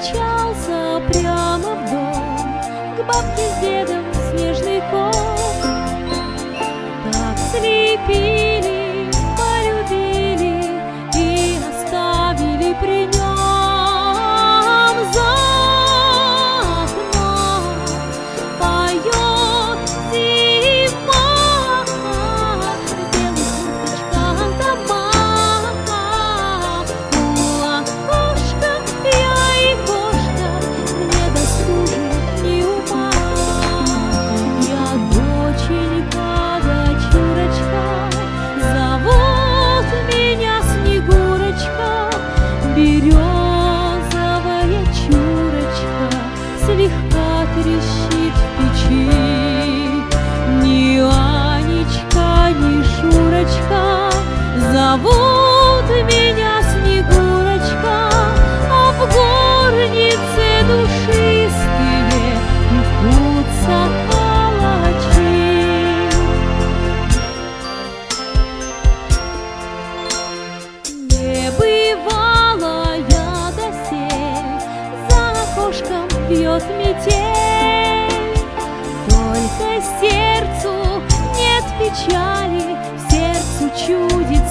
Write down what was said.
мчался прямо в дом к бабке с дедом снежный ком. Так слепили, полюбили и оставили при нем. За окном поет зима, в белых курточках дома. У окошка я и кошка, мне досужу ни ума. Я доченька, дочурочка, зовут меня Снегурочка. Березовая чурочка слегка трещит в печи. Ни Анечка, ни Шурочка зовут меня Снегурочка, а в горнице душистые пекутся калачи. Не бывала я досель, за окошком бьет метель. Только сердцу нет печали, сердцу чудит